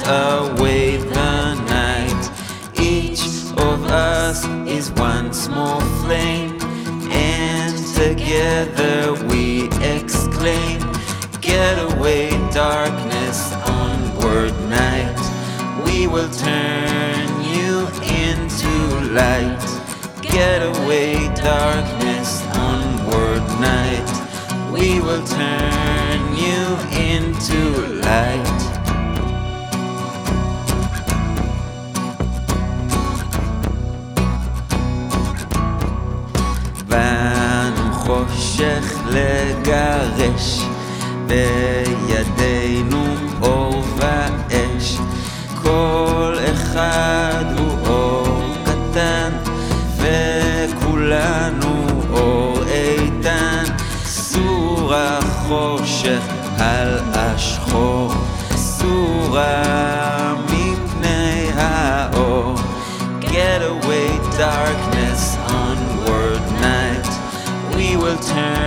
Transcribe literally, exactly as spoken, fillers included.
away the night. Each of us is one small flame, and together we exclaim, get away darkness, onward night. We will turn you into light. Get away darkness, onward night. We will turn you into light. באנו חושך לגרש, בידינו אור ואש. כל אחד הוא אור קטן, וכולנו אור איתן. סור החושך על השחור, סורה מפני האור. Get away darkness, onward night. We will turn